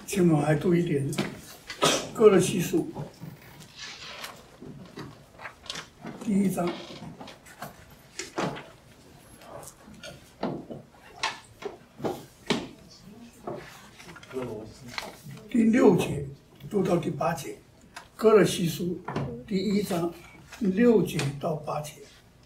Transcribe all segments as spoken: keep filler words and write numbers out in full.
请我们还读一点歌罗西书第一章第六节读到第八节，歌罗西书第一章六节到八节。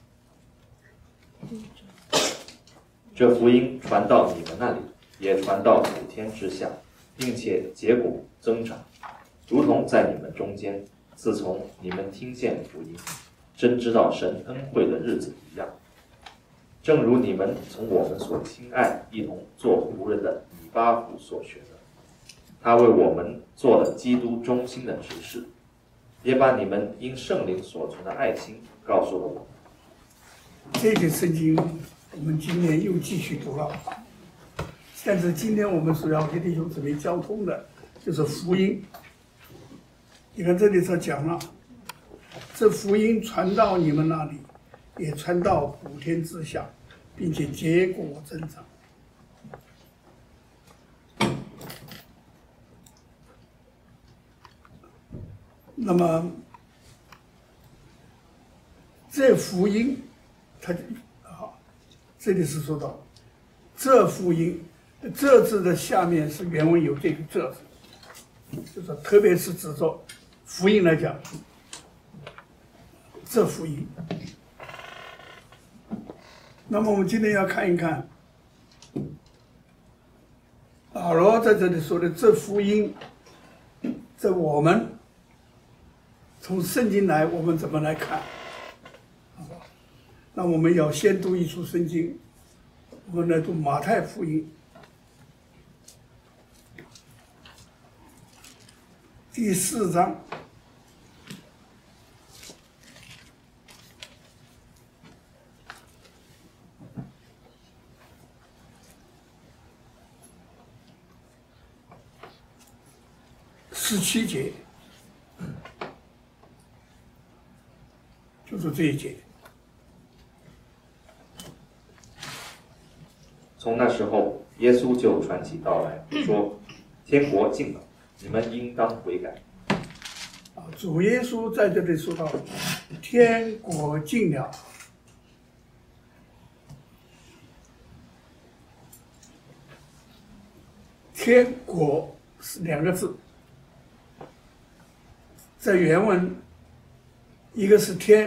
这福音传到你们那里，也传到普天之下，并且结果增长，如同在你们中间，自从你们听见福音，真知道神恩惠的日子一样。正如你们从我们所亲爱一同做仆人的以巴弗所学的，他为我们做了基督忠心的执事，也把你们因圣灵所存的爱心告诉了我们。 这节圣经我们今年又继续读了，但是今天我们所要给弟兄姊妹交通的就是福音。你看这里头讲了，这福音传到你们那里，也传到普天之下，并且结果增长。那么这福音它啊，这里是说到这福音，这字的下面是原文有这个这字，就是特别是指着福音来讲，这福音。那么我们今天要看一看保罗在这里说的这福音，这我们从圣经来，我们怎么来看？那我们要先读一处圣经，我们来读马太福音第四章十七节，就是这一节。 从那时候，耶稣就传起道来说：“天国近了，你们应当悔改。” 啊，主耶稣在这里说到，天国近了。天国是两个字，在原文，一个是天，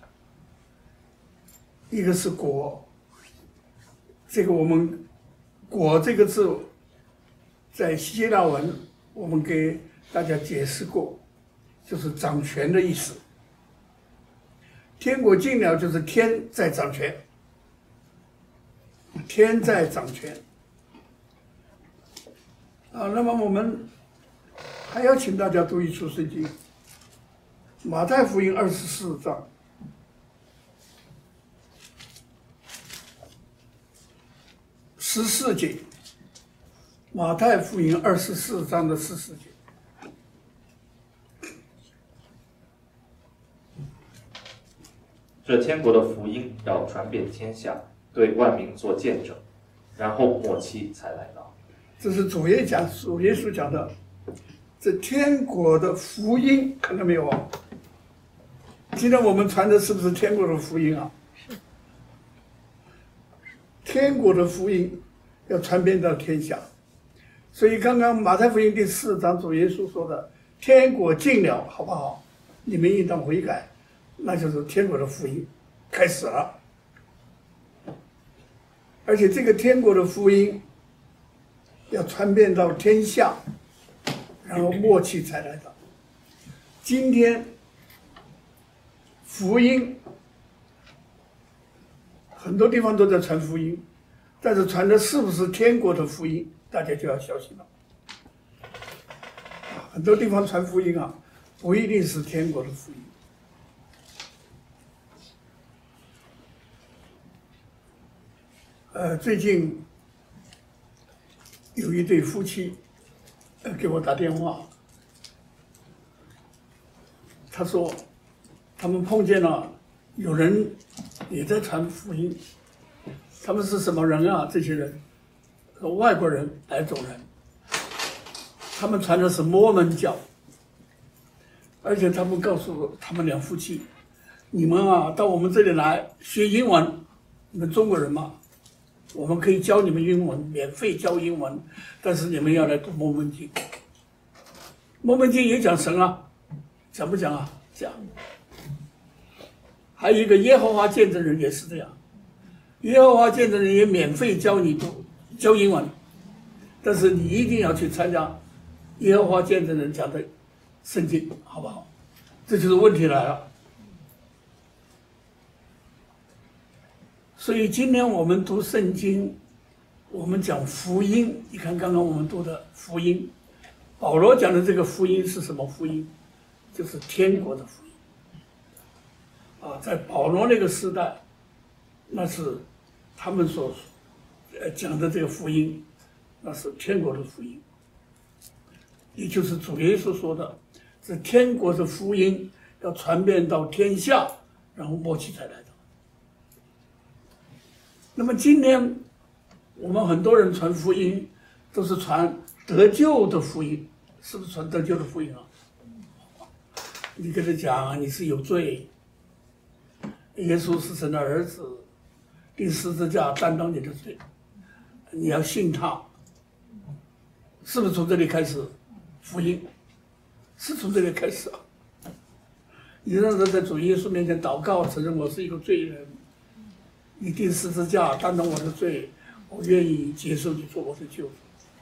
一个是国。这个我们“国”这个字，在希腊文我们给大家解释过，就是掌权的意思。天国近了，就是天在掌权，天在掌权。啊，那么我们还要请大家读一处圣经，马太福音二十四章。十四节，马太福音二十四章的十四节。 这天国的福音要传遍天下，对万民做见证，然后末期才来到。 这是主耶讲，主耶稣讲的，这天国的福音，看到没有啊？今天我们传的是不是天国的福音啊？天国的福音要传遍到天下，所以刚刚马太福音第四章主耶稣说的“天国近了”，好不好？你们应当悔改，那就是天国的福音开始了。而且这个天国的福音要传遍到天下，然后末期才来到。今天福音很多地方都在传福音，但是传的是不是天国的福音，大家就要小心了。很多地方传福音啊，不一定是天国的福音。呃，最近有一对夫妻呃给我打电话，他说他们碰见了有人也在传福音。他们是什么人啊？这些人，外国人，哪种人？ 他们传的是摩门教，而且他们告诉他们两夫妻，你们啊到我们这里来学英文，你们中国人嘛，我们可以教你们英文，免费教英文，但是你们要来读摩门经。摩门经也讲神啊，讲不讲啊？讲。还有一个耶和华见证人也是这样，耶和华见证人也免费教你读教英文，但是你一定要去参加耶和华见证人讲的圣经，好不好？这就是问题来了。所以今天我们读圣经，我们讲福音，你看刚刚我们读的福音，保罗讲的这个福音是什么福音？就是天国的福音。啊，在保罗那个时代，那是他们所呃讲的这个福音，那是天国的福音，也就是主耶稣说的，这天国的福音要传遍到天下，然后末期才来的。那么今天我们很多人传福音，都是传得救的福音，是不是传得救的福音啊？你跟他讲你是有罪。耶稣是神的儿子，钉十字架担当你的罪，你要信他，是不是从这里开始？福音是从这里开始啊！你让人在主耶稣面前祷告，承认我是一个罪人，你钉十字架担当我的罪，我愿意接受你做我的救主。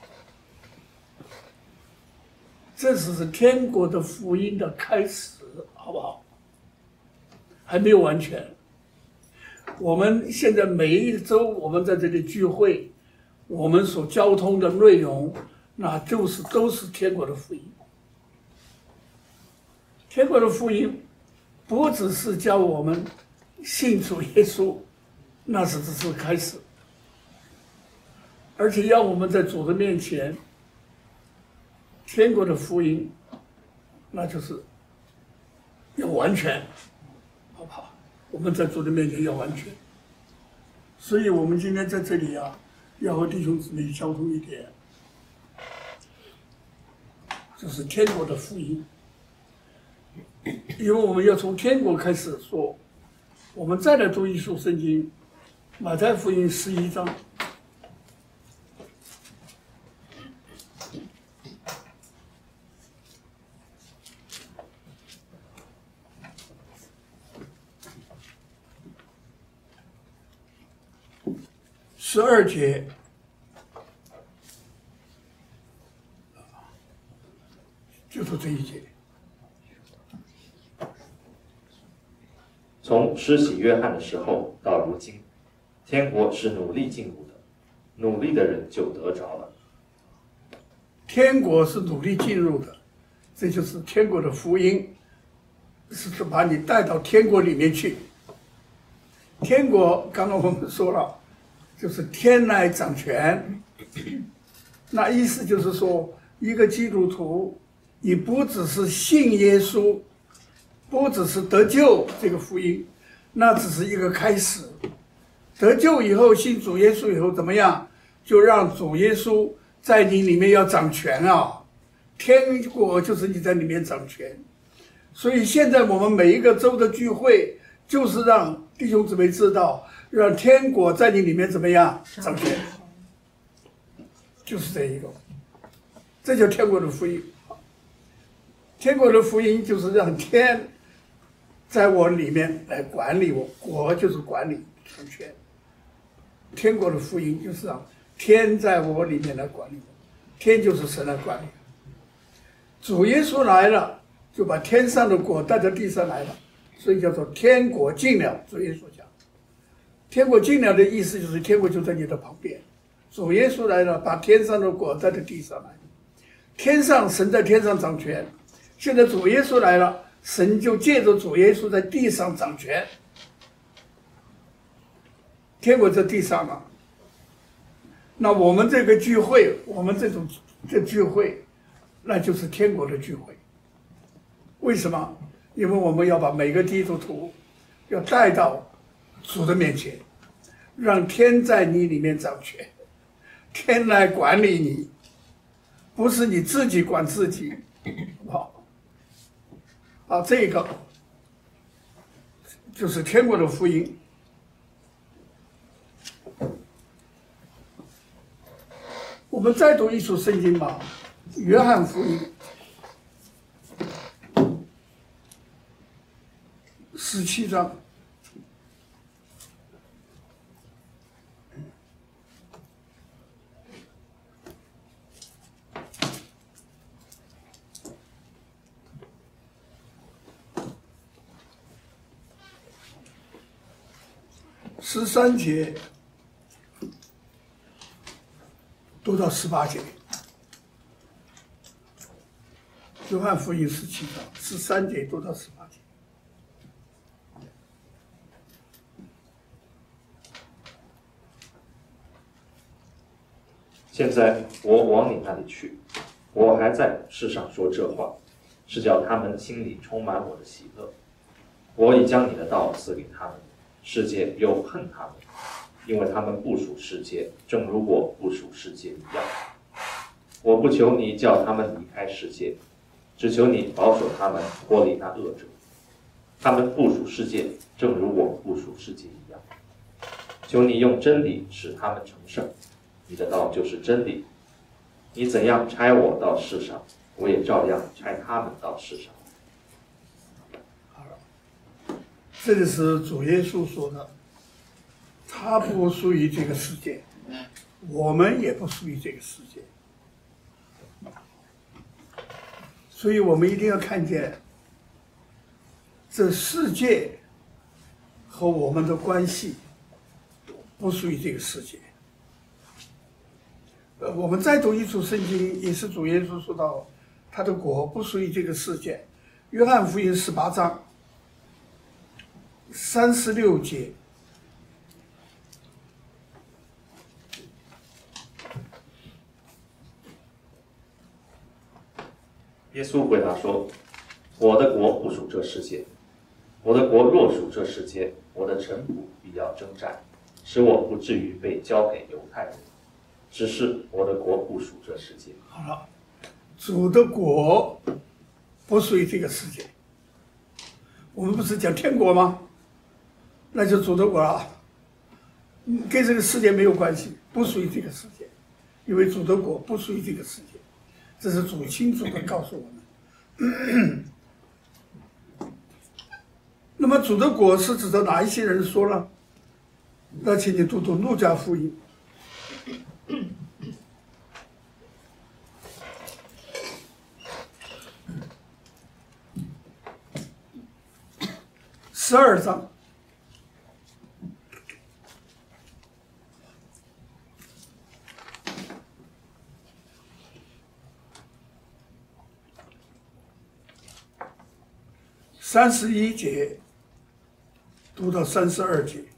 这只是天国的福音的开始，好不好？还没有完全。我们现在每一周我们在这里聚会，我们所交通的内容，那就是都是天国的福音。天国的福音不只是教我们信主耶稣，那是只是开始，而且要我们在主的面前，天国的福音，那就是要完全。好不好？我们在主的面前要完全，所以我们今天在这里啊，要和弟兄姊妹交通一点，就是天国的福音，因为我们要从天国开始说。我们再来读一书圣经，马太福音十一章。十二节，就是这一节。 从施洗约翰的时候到如今，天国是努力进入的，努力的人就得着了。 天国是努力进入的，这就是天国的福音，是把你带到天国里面去。天国刚刚我们说了。就是天来掌权，那意思就是说，一个基督徒，你不只是信耶稣，不只是得救这个福音，那只是一个开始。得救以后，信主耶稣以后怎么样？就让主耶稣在你里面要掌权啊！天国就是你在里面掌权。所以现在我们每一个周的聚会，就是让弟兄姊妹知道。让天国在你里面怎么样掌权，就是这一个，这叫天国的福音。天国的福音就是让天在我里面来管理我，国就是管理掌权。天国的福音就是让天在我里面来管理我，天就是神来管理。主耶稣来了，就把天上的国带到地上来了，所以叫做天国近了。主耶稣讲。天国近了的意思就是天国就在你的旁边，主耶稣来了，把天上的国带到地上来。天上神在天上掌权，现在主耶稣来了，神就借着主耶稣在地上掌权。天国在地上嘛，那我们这个聚会，我们这种这聚会，那就是天国的聚会。为什么？因为我们要把每个基督徒要带到主的面前，让天在你里面掌权，天来管理你， 不是你自己管自己，好，啊，这个就是天国的福音。我们再读一处圣经吧，《约翰福音》十七章。十三节读到十八节，约翰福音十七章十三节读到十八节。 现在我往你那里去，我还在世上说这话，是叫他们心里充满我的喜乐。我已将你的道赐给他们，世界又恨他们，因为他们不属世界，正如我不属世界一样。我不求你叫他们离开世界，只求你保守他们脱离那恶者。他们不属世界，正如我不属世界一样。求你用真理使他们成圣，你的道就是真理。你怎样差我到世上，我也照样差他们到世上。 好了，这里是主耶稣说的，他不属于这个世界，我们也不属于这个世界，所以我们一定要看见这世界和我们的关系不属于这个世界。呃，我们再读一处圣经，也是主耶稣说到，他的国不属于这个世界。约翰福音十八章三十六节。 耶稣回答说：“我的国不属这世界。我的国若属这世界，我的臣仆必要征战，使我不至于被交给犹太人。只是我的国不属这世界。” 好了，主的国不属于这个世界。我们不是讲天国吗？那就主的国了，跟这个世界没有关系，不属于这个世界，因为主的国不属于这个世界，这是主清楚的告诉我们。那么主的国是指的哪一些人说呢？那请你读读路加福音。十二章，三十一节读到三十二节。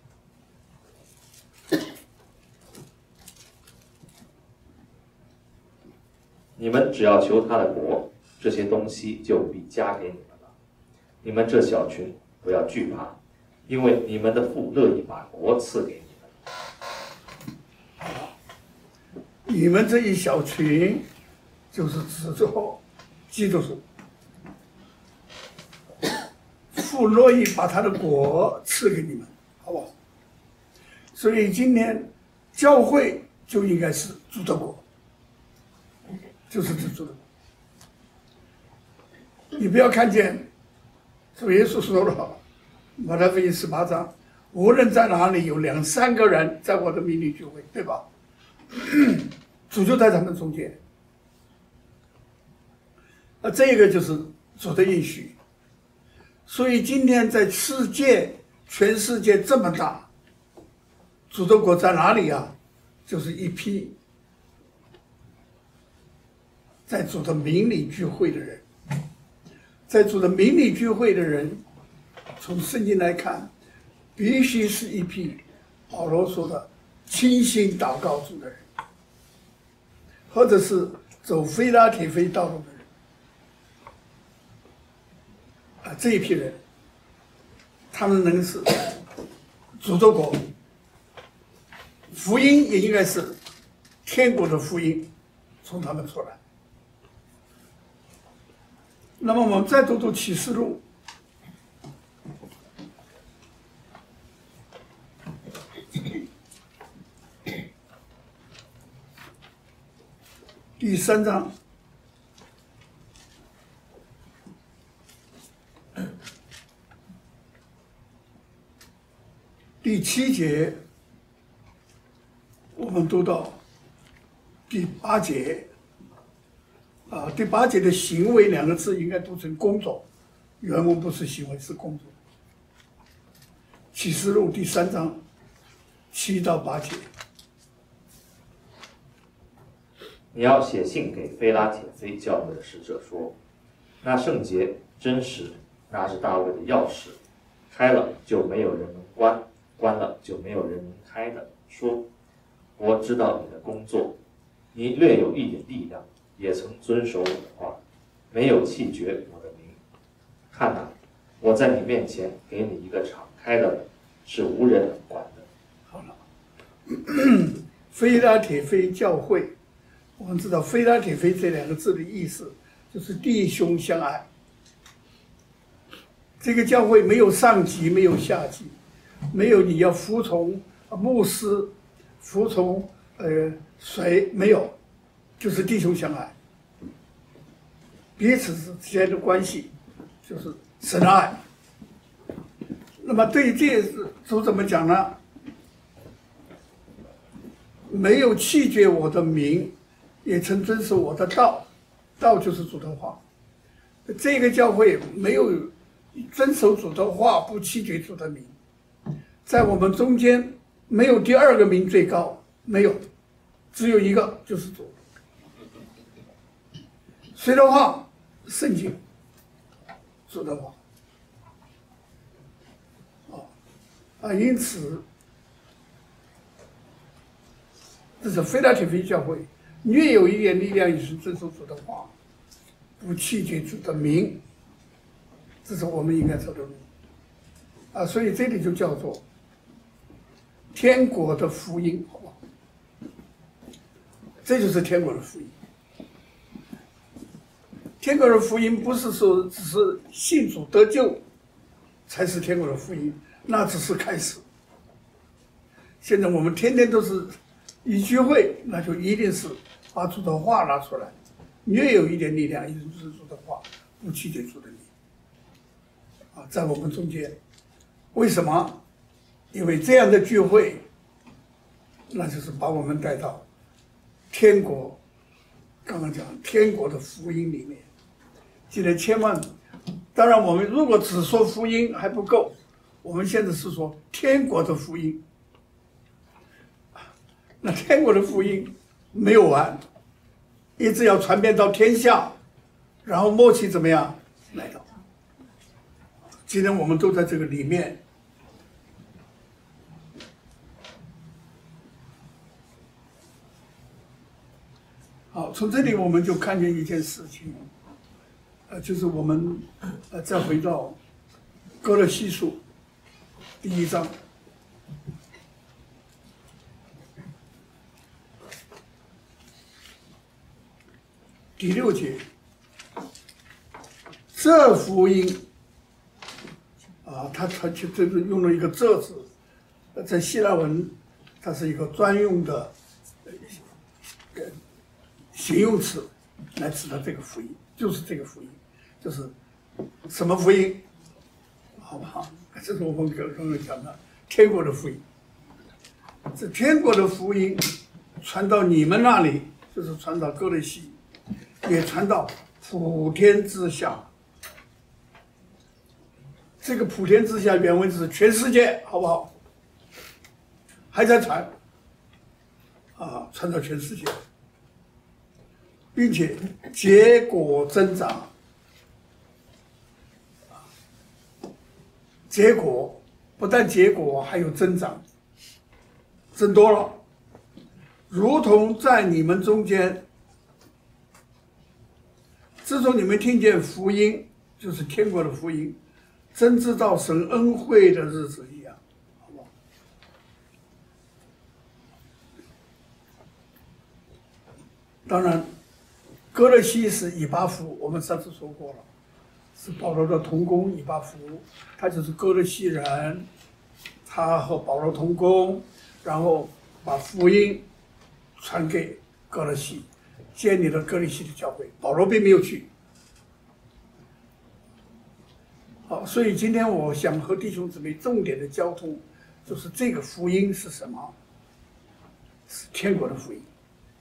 你们只要求他的国，这些东西就必加给你们了。你们这小群不要惧怕，因为你们的父乐意把国赐给你们。 你们这一小群，就是指着基督徒，父乐意把他的国赐给你们，好不好？所以今天教会就应该是主的国，就是指主的国。你不要看见主耶稣说了，马太福音十八章，无论在哪里有两三个人在我的名里聚会，对吧？主就在他们中间。啊，这个就是主的应许。所以今天在世界，全世界这么大，主的国在哪里啊？就是一批在主的名里聚会的人。在主的名里聚会的人，从圣经来看，必须是一批保罗说的倾心祷告主的人，或者是走非拉铁非道路的人啊，这一批人，他们能是主的国，福音也应该是天国的福音， 从他们出来。那么我们再读读启示录，第三章。第七节，我们读到第八节，啊，第八节的“行为”两个字应该读成工作，原文不是行为，是工作。启示录第三章七到八节， 你要写信给非拉铁非教会的使者说：那圣洁真实，那是大卫的钥匙，开了就没有人能关，关了就没有人能开的。说，我知道你的工作，你略有一点力量，也曾遵守我的话，没有弃绝我的名。看哪，我在你面前给你一个敞开的门，是无人能关的。 好了，非拉铁非教会，我们知道非拉铁非这两个字的意思就是弟兄相爱。这个教会没有上级，没有下级，没有你要服从牧师，服从呃谁，没有，就是弟兄相爱，彼此之间的关系就是神爱。那么对于这主怎么讲呢？没有弃绝我的名，也曾遵守我的道，道就是主的话。这个教会没有遵守主的话，不弃绝主的名，在我们中间没有第二个名最高，没有，只有一个，就是主。谁的话？圣经，主的话。啊，因此，这是非拉铁非教会略有一点力量，也是遵守主的话，不弃绝主的名，这是我们应该走的路。啊，所以这里就叫做天国的福音，好不好？这就是天国的福音。天国的福音不是说只是信主得救才是天国的福音，那只是开始。现在我们天天都是一聚会，那就一定是把主的话拿出来，略有一点力量，也就是主的话，不弃绝主的名。啊，在我们中间，为什么？因为这样的聚会，那就是把我们带到天国，刚刚讲天国的福音里面。记得千万，当然我们如果只说福音还不够，我们现在是说天国的福音。那天国的福音没有完，一直要传遍到天下，然后末期怎么样来到？今天我们都在这个里面。好，从这里我们就看见一件事情，呃，就是我们呃再回到哥罗西书第一章。第六节，这福音啊，它它就这是用了一个“这”字，在希腊文，它是一个专用的呃形容词来指的这个福音，就是这个福音，就是什么福音？好不好？这是我们刚刚讲的天国的福音。这天国的福音传到你们那里，就是传到哥罗西。也传到普天之下，这个普天之下原文是全世界，好不好？还在传，啊，传到全世界，并且结果增长，结果不但结果还有增长，增多了，如同在你们中间。自从你们听见福音，就是天国的福音，真知道神恩惠的日子一样，好不好？当然， 哥勒西是以巴弗，我们上次说过了，是保罗的同工以巴弗，他就是哥勒西人，他和保罗同工，然后把福音传给哥勒西，建立了哥勒西的教会。保罗并没有去。好，所以今天我想和弟兄姊妹重点的交通，就是这个福音是什么？是天国的福音，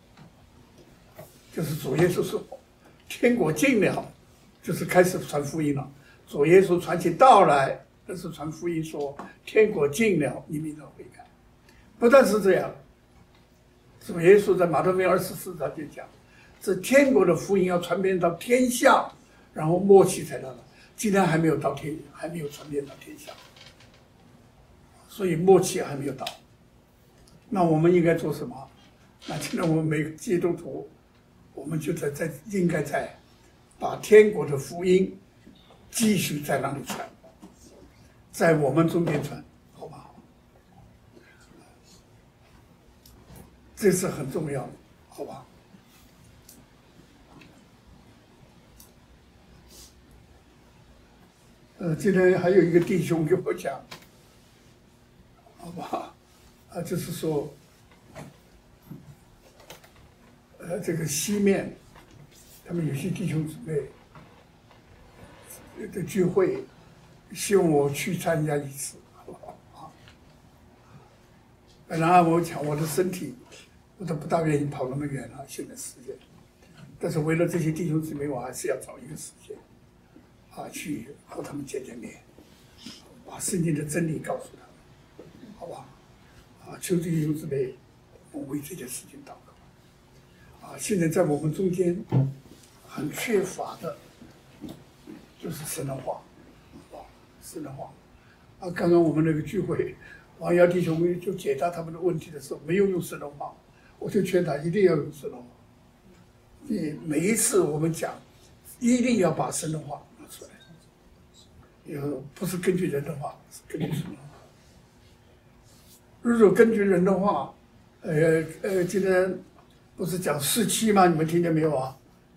就是主耶稣说，天国近了，就是开始传福音了。主耶稣传起道来，那是传福音说，天国近了，你们要悔改。不但是这样，主耶稣在马太福音二十四章就讲，这天国的福音要传遍到天下，然后末期才到了。今天还没有到天，还没有传遍到天下，所以末期还没有到。那我们应该做什么？那今天我们每个基督徒，我们就在在应该在把天国的福音继续在那里传，在我们中间传，好不好？这是很重要的，好吧？呃，今天还有一个弟兄给我讲，好吧，啊，就是说，呃，这个西面，他们有些弟兄姊妹的聚会，希望我去参加一次，好不好？啊，本来按我讲，我的身体，我都不大愿意跑那么远了，现在时间，但是为了这些弟兄姊妹，我还是要找一个时间。啊，去和他们见见面，把圣经的真理告诉他们，好吧？啊，求弟兄姊妹，我为这件事情祷告。啊，现在在我们中间很缺乏的，就是神的话，啊，神的话。啊，刚刚我们那个聚会，王瑶弟兄就解答他们的问题的时候，没有用神的话，我就劝他一定要用神的话。你每一次我们讲，一定要把神的话出来，有不是根据人的话，是根据神的话。如果根据人的话，呃呃，今天不是讲四期吗？你们听见没有啊？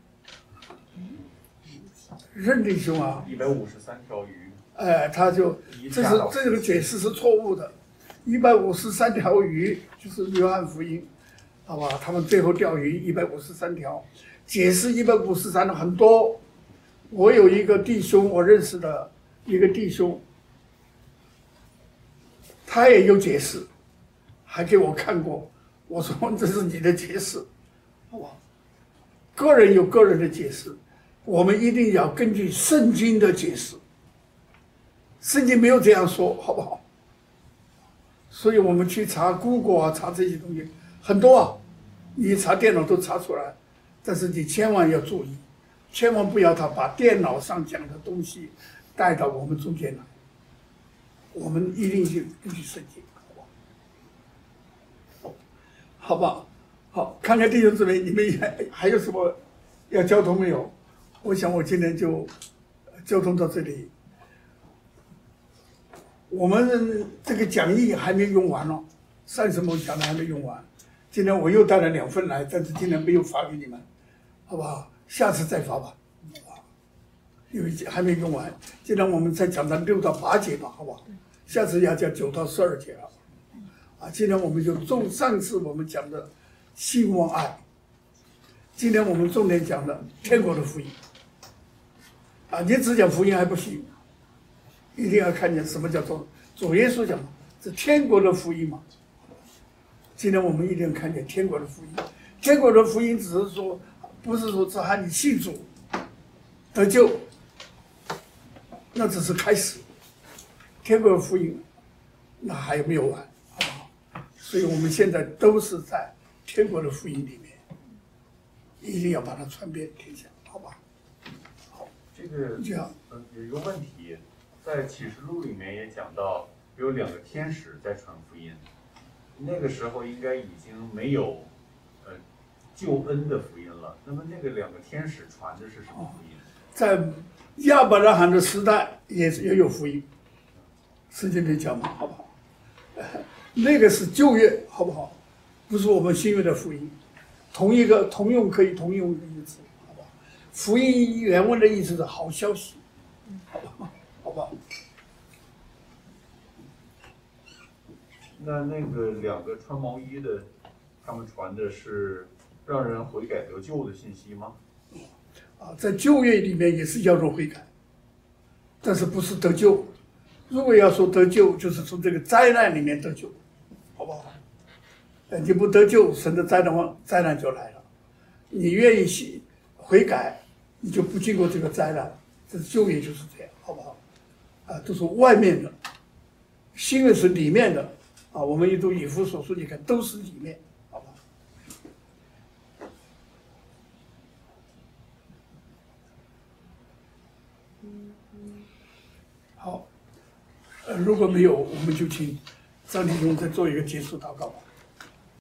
任弟兄啊， 一百五十三条鱼， 哎，他就这是这个解释是错误的。一百五十三条鱼就是约翰福音，好吧？他们最后钓鱼一百五十三条，解释一百五十三的很多。我有一个弟兄，我认识的一个弟兄，他也有解释，还给我看过。我说这是你的解释，好吧？个人有个人的解释，我们一定要根据圣经的解释。圣经没有这样说，好不好？所以我们去查 Google 啊，查这些东西很多啊，你查电脑都查出来，但是你千万要注意。千万不要他把电脑上讲的东西带到我们中间来，我们一定是根据圣经，好吧？好吧，好，看看弟兄姊妹，你们还还有什么要交通没有？我想我今天就交通到这里。我们这个讲义还没用完呢，上次我讲的还没用完，今天我又带了两份来，但是今天没有发给你们，好不好？下次再发吧，因为还没用完。今天我们再讲到六到八节吧，好不好？下次要讲九到十二节了。啊，今天我们就重上次我们讲的信望爱，今天我们重点讲的天国的福音。啊，你只讲福音还不行，一定要看见什么叫做主耶稣讲的是天国的福音嘛。今天我们一定要看见天国的福音。天国的福音只是说。不是说只喊你信主得救，那只是开始。天国的福音那还没有完，好不好？所以我们现在都是在天国的福音里面，一定要把它传遍天下，好吧？ 好，这个这样， 呃，有一个问题，在启示录里面也讲到有两个天使在传福音，那个时候应该已经没有呃救恩的福音了。那么那个两个天使传的是什么福音？ 在亚伯拉罕的时代也也有福音，圣经里讲嘛，好不好？呃，那个是旧约，好不好？不是我们新约的福音，同一个同用可以同用一个词，好不福音原文的意思是好消息，好吧，好吧。 那那个两个穿毛衣的，他们传的是让人悔改得救的信息吗？ 啊，在旧约里面也是叫做悔改，但是不是得救。如果要说得救，就是从这个灾难里面得救，好不好？呃，你不得救，神的灾难灾难就来了。你愿意信悔改，你就不经过这个灾难。这旧约就是这样，好不好？啊，都是外面的，新约是里面的啊。我们一读以弗所书，你看都是里面，好吧？好，呃，如果没有，我们就请张弟兄再做一个结束祷告吧。